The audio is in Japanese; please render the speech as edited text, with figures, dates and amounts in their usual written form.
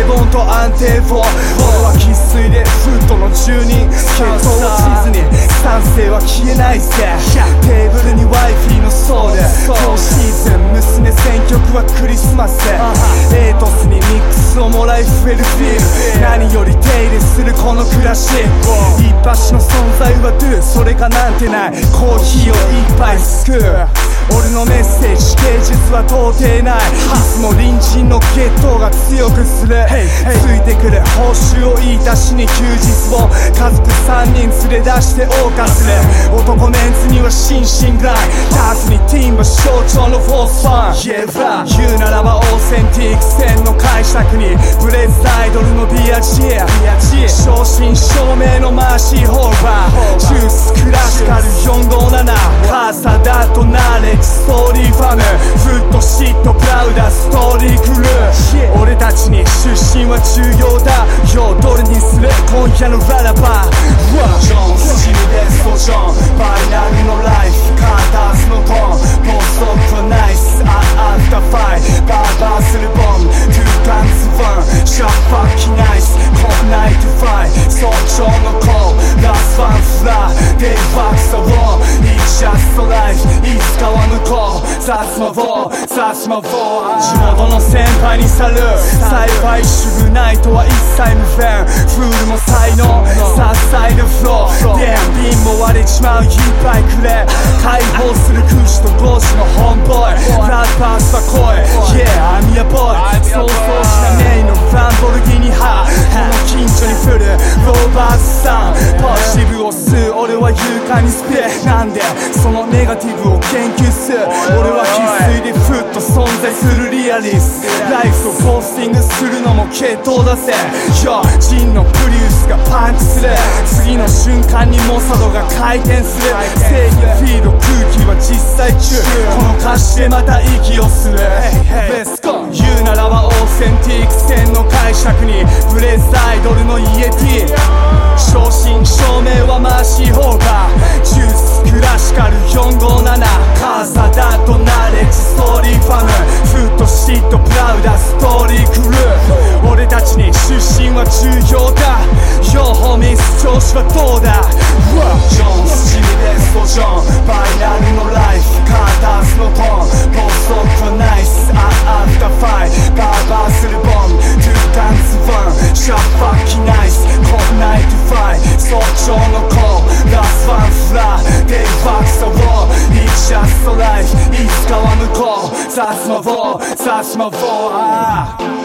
ボンと安定を。俺は生粋でフットの住人、血統を地図に賛成は消えないぜ。テーブルに Wi-Fi のソウル、今シーズン娘選曲はクリスマス。エイトスにミックスをもらい増えるフィール、何より手入れするこの暮らし。一発の存在は Do、 それがなんてない。コーヒーを一杯救う。俺のメッセージ芸術は到底ない。いつも隣人のゲットが強くする。ついてくる報酬を言い出しに休日を家族3人連れ出して謳歌する。男メンツには心身外、ダンスにティンバ象徴のフォースファン。言うならばオーセンティック線の解釈にブレズアイドルのビアジー、正真正銘のマーシーホーバー、ジュースクラシカル457、カーサダとナレッジストーリーファム、フットシットプラウダストーリークルー。俺たちに出身は重要だよ。どれにする今夜のララバー。ジョンスチルデストジョン、バイナルのライフ、カーターズのトーン、ポストプロナイス、アフターファイ、バーバーするボム、トゥーガンズワン、シャッファッキナイス、コーナイトファイ、早朝のコール、ラスファンフラー、デイファクサウォー、It's just a life、いつかは向こう、サスマボー、サスマボー。地元の先輩にサルー、幸い主婦ナイトは一切無縁、フールも才能、サッサイドフロー、デンビンも割れちまういっぱいくれ。解放する空手と同士のホームボーイ、ブラッドパースは来い、Yeah I'm your boy。そうそうしなメインのランボルギーニ派、この近所に降るローバーズさん、ポジティブを吸う俺は勇敢にスピー。なんでそのネガティブを研究する。俺は生粋でフッと存在するリアリスト、ライフをポスティングするのも系統だぜ。ジンのプリウスがパンチする、次の瞬間にモサドが回転する。正義フィード空気は実際中、この歌詞でまた息をする。Let's go。 言うならばオーセンティック線の解釈にブレスアイドルのイエティ、正真正銘はマーシーホーバー、ジュースクラシカル457、カーサダとナレッジストーリーファム、フットシットプラウダストーリークルー。俺たちに出身は重要だよ。ホーミス調子はどうだ。ジョンスチルデストジョン、バイナルのライフ、カーターズのトーン、ポストプロナイス、アフターファイ、バーバーするボム、トゥーガンズワン、シャッファッキナイス、コーナイトファイ、早朝のコール、ラスファンフラー、デイファクサウォー、It's just a life、いつかは向こう、サスマボー、サスマボー。